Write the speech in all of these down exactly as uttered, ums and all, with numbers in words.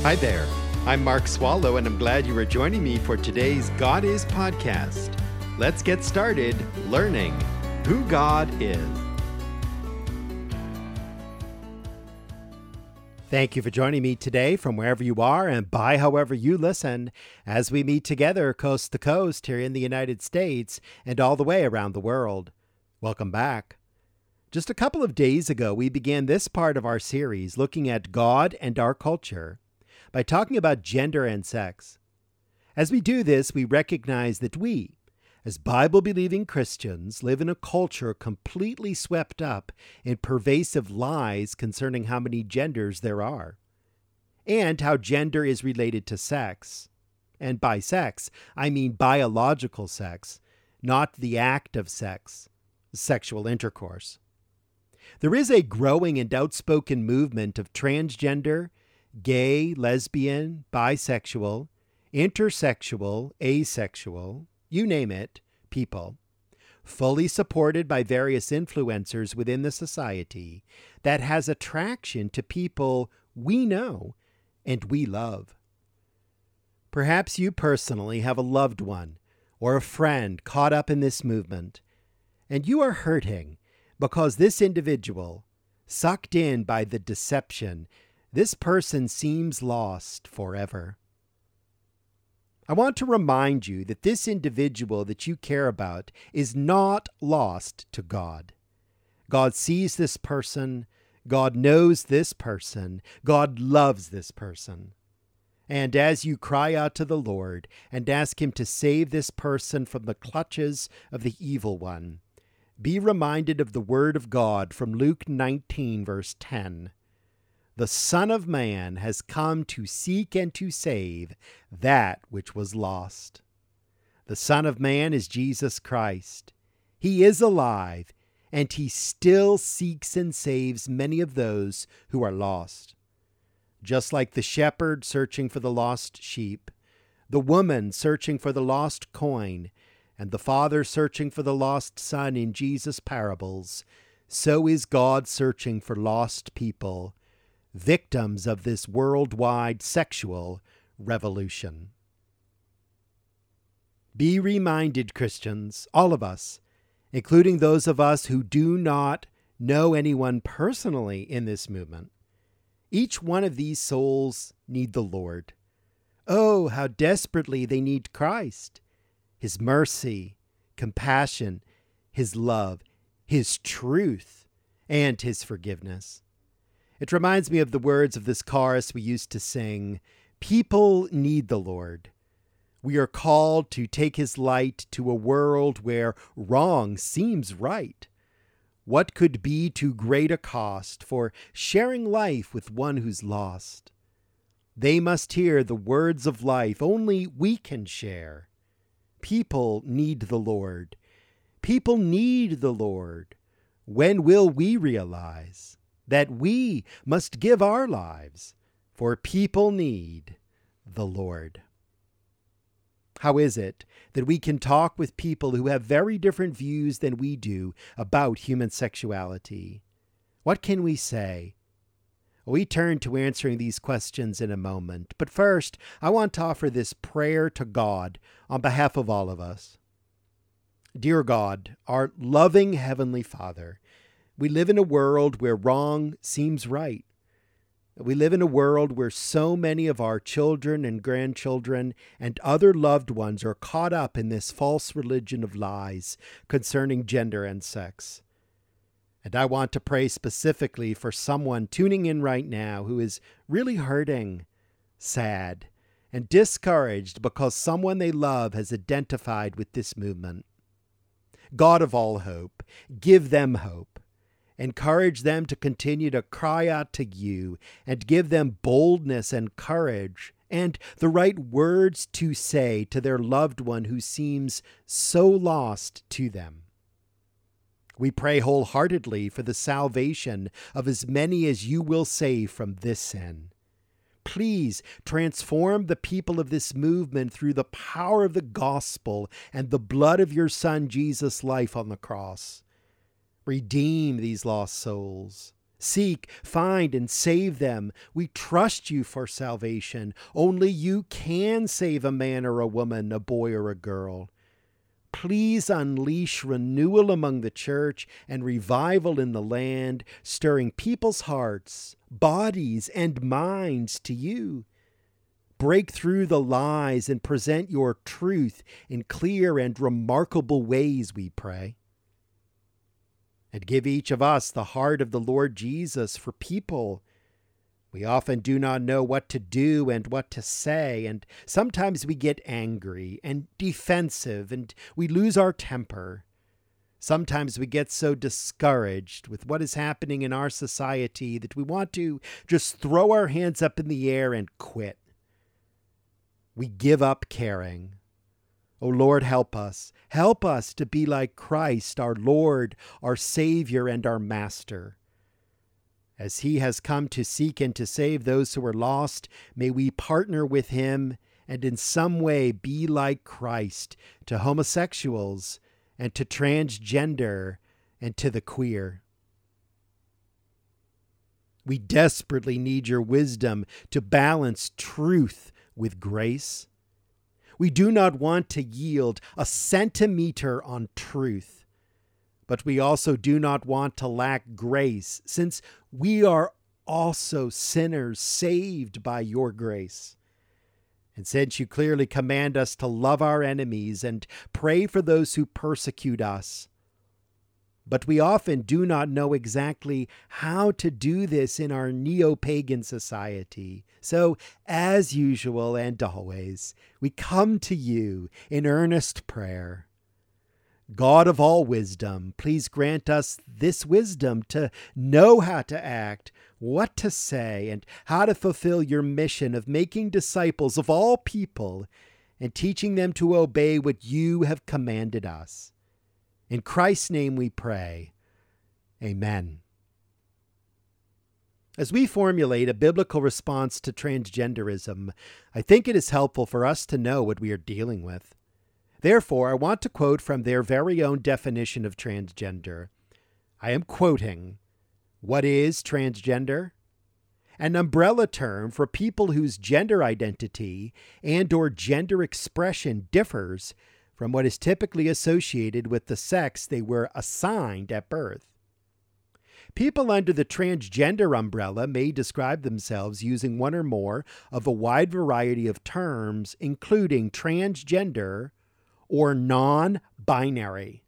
Hi there. I'm Mark Swallow, and I'm glad you are joining me for today's God Is podcast. Let's get started learning who God is. Thank you for joining me today from wherever you are and by however you listen as we meet together coast to coast here in the United States and all the way around the world. Welcome back. Just a couple of days ago, we began this part of our series looking at God and our culture by talking about gender and sex. As we do this, we recognize that we, as Bible-believing Christians, live in a culture completely swept up in pervasive lies concerning how many genders there are, and how gender is related to sex. And by sex, I mean biological sex, not the act of sex, sexual intercourse. There is a growing and outspoken movement of transgender, gay, lesbian, bisexual, intersexual, asexual, you name it, people, fully supported by various influencers within the society that has attraction to people we know and we love. Perhaps you personally have a loved one or a friend caught up in this movement, and you are hurting because this individual, sucked in by the deception, this person seems lost forever. I want to remind you that this individual that you care about is not lost to God. God sees this person. God knows this person. God loves this person. And as you cry out to the Lord and ask Him to save this person from the clutches of the evil one, be reminded of the word of God from Luke nineteen, verse ten. The Son of Man has come to seek and to save that which was lost. The Son of Man is Jesus Christ. He is alive, and He still seeks and saves many of those who are lost. Just like the shepherd searching for the lost sheep, the woman searching for the lost coin, and the father searching for the lost son in Jesus' parables, so is God searching for lost people, victims of this worldwide sexual revolution. Be reminded, Christians, all of us, including those of us who do not know anyone personally in this movement, each one of these souls need the Lord. Oh, how desperately they need Christ, His mercy, compassion, His love, His truth, and His forgiveness. It reminds me of the words of this chorus we used to sing, "People need the Lord. We are called to take His light to a world where wrong seems right. What could be too great a cost for sharing life with one who's lost? They must hear the words of life only we can share. People need the Lord. People need the Lord. When will we realize that we must give our lives, for people need the Lord?" How is it that we can talk with people who have very different views than we do about human sexuality? What can we say? We turn to answering these questions in a moment, but first, I want to offer this prayer to God on behalf of all of us. Dear God, our loving Heavenly Father, we live in a world where wrong seems right. We live in a world where so many of our children and grandchildren and other loved ones are caught up in this false religion of lies concerning gender and sex. And I want to pray specifically for someone tuning in right now who is really hurting, sad, and discouraged because someone they love has identified with this movement. God of all hope, give them hope. Encourage them to continue to cry out to you and give them boldness and courage and the right words to say to their loved one who seems so lost to them. We pray wholeheartedly for the salvation of as many as you will save from this sin. Please transform the people of this movement through the power of the gospel and the blood of your Son Jesus' life on the cross. Redeem these lost souls. Seek, find, and save them. We trust you for salvation. Only you can save a man or a woman, a boy or a girl. Please unleash renewal among the church and revival in the land, stirring people's hearts, bodies, and minds to you. Break through the lies and present your truth in clear and remarkable ways, we pray. And give each of us the heart of the Lord Jesus for people. We often do not know what to do and what to say, and sometimes we get angry and defensive, and we lose our temper. Sometimes we get so discouraged with what is happening in our society that we want to just throw our hands up in the air and quit. We give up caring. Oh Lord, help us. Help us to be like Christ, our Lord, our Savior, and our Master. As he has come to seek and to save those who are lost, may we partner with him and in some way be like Christ to homosexuals and to transgender and to the queer. We desperately need your wisdom to balance truth with grace. We do not want to yield a centimeter on truth, but we also do not want to lack grace, since we are also sinners saved by your grace. And since you clearly command us to love our enemies and pray for those who persecute us, but we often do not know exactly how to do this in our neo-pagan society. So, as usual and always, we come to you in earnest prayer. God of all wisdom, please grant us this wisdom to know how to act, what to say, and how to fulfill your mission of making disciples of all people and teaching them to obey what you have commanded us. In Christ's name we pray. Amen. As we formulate a biblical response to transgenderism, I think it is helpful for us to know what we are dealing with. Therefore, I want to quote from their very own definition of transgender. I am quoting, "What is transgender? An umbrella term for people whose gender identity and or gender expression differs from what is typically associated with the sex they were assigned at birth. People under the transgender umbrella may describe themselves using one or more of a wide variety of terms, including transgender or non-binary.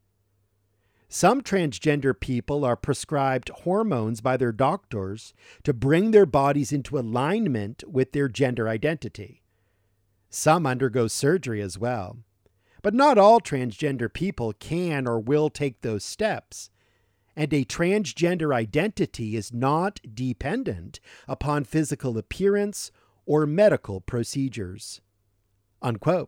Some transgender people are prescribed hormones by their doctors to bring their bodies into alignment with their gender identity. Some undergo surgery as well. But not all transgender people can or will take those steps, and a transgender identity is not dependent upon physical appearance or medical procedures." Unquote.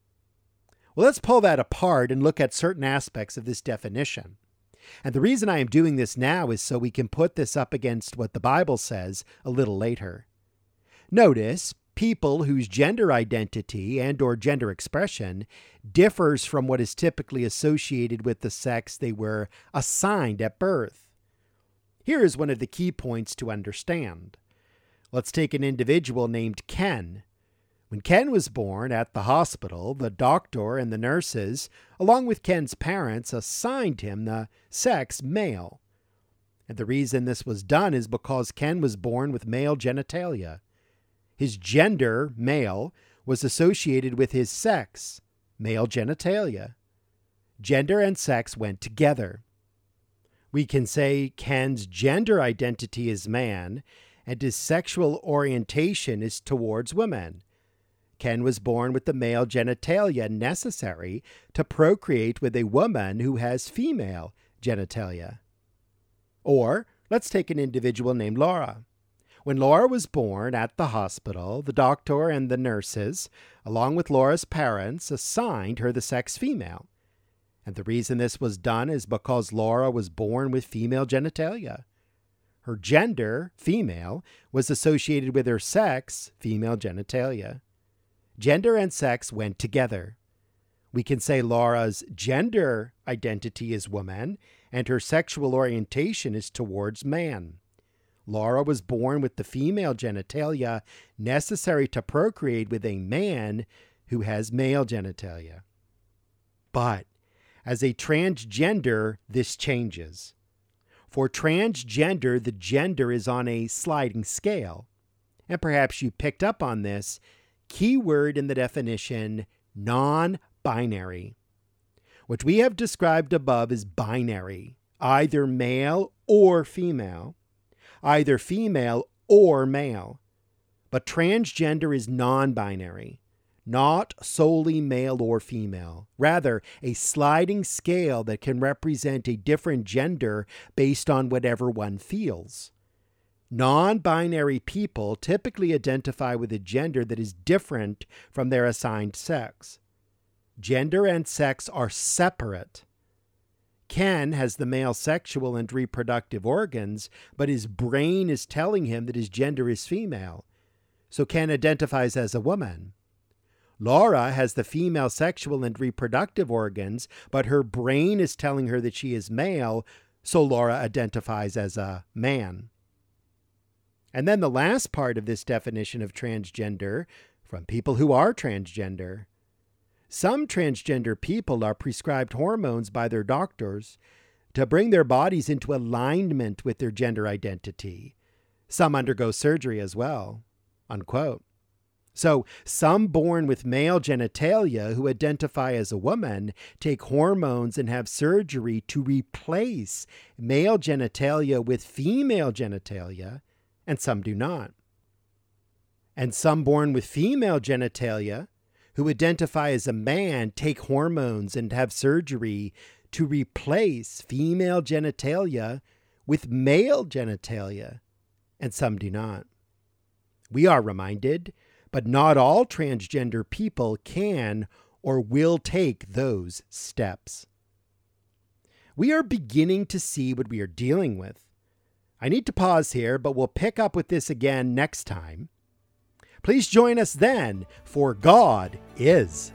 Well, let's pull that apart and look at certain aspects of this definition. And the reason I am doing this now is so we can put this up against what the Bible says a little later. Notice, people whose gender identity and or gender expression differs from what is typically associated with the sex they were assigned at birth. Here is one of the key points to understand. Let's take an individual named Ken. When Ken was born at the hospital, the doctor and the nurses, along with Ken's parents, assigned him the sex male. And the reason this was done is because Ken was born with male genitalia. His gender, male, was associated with his sex, male genitalia. Gender and sex went together. We can say Ken's gender identity is man, and his sexual orientation is towards women. Ken was born with the male genitalia necessary to procreate with a woman who has female genitalia. Or, let's take an individual named Laura. When Laura was born at the hospital, the doctor and the nurses, along with Laura's parents, assigned her the sex female. And the reason this was done is because Laura was born with female genitalia. Her gender, female, was associated with her sex, female genitalia. Gender and sex went together. We can say Laura's gender identity is woman, and her sexual orientation is towards man. Laura was born with the female genitalia necessary to procreate with a man who has male genitalia. But as a transgender, this changes. For transgender, the gender is on a sliding scale. And perhaps you picked up on this keyword in the definition, non-binary, which we have described above as binary, either male or female, either female or male. But transgender is non-binary, not solely male or female, rather a sliding scale that can represent a different gender based on whatever one feels. Non-binary people typically identify with a gender that is different from their assigned sex. Gender and sex are separate. Ken has the male sexual and reproductive organs, but his brain is telling him that his gender is female, so Ken identifies as a woman. Laura has the female sexual and reproductive organs, but her brain is telling her that she is male, so Laura identifies as a man. And then the last part of this definition of transgender, from people who are transgender. Some transgender people are prescribed hormones by their doctors to bring their bodies into alignment with their gender identity. Some undergo surgery as well, unquote. So some born with male genitalia who identify as a woman take hormones and have surgery to replace male genitalia with female genitalia, and some do not. And some born with female genitalia who identify as a man take hormones and have surgery to replace female genitalia with male genitalia, and some do not. We are reminded, but not all transgender people can or will take those steps. We are beginning to see what we are dealing with. I need to pause here, but we'll pick up with this again next time. Please join us then, for God is.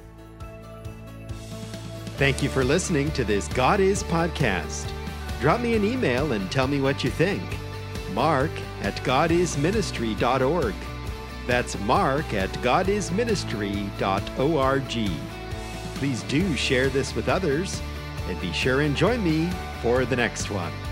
Thank you for listening to this God Is podcast. Drop me an email and tell me what you think. Mark at god is ministry dot org. That's Mark at god is ministry dot org. Please do share this with others, and be sure and join me for the next one.